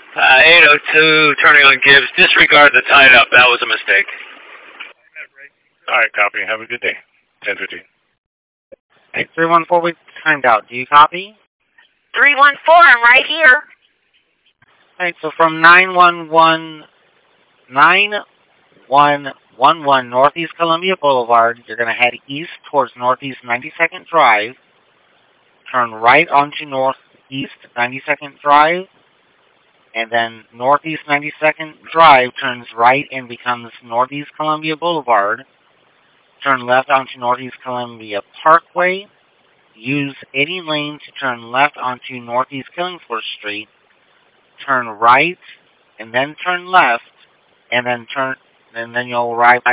802, turning on Gibbs. Disregard the tied up. That was a mistake. All right, copy. Have a good day. 10:15. 314, we timed out. Do you copy? 314, I'm right here. Alright, so from 9111 Northeast Columbia Boulevard, you're going to head east towards Northeast 92nd Drive, turn right onto Northeast 92nd Drive, and then Northeast 92nd Drive turns right and becomes Northeast Columbia Boulevard, turn left onto Northeast Columbia Parkway, use any lane to turn left onto Northeast Killingsworth Street, turn right, and then turn left, and then you'll arrive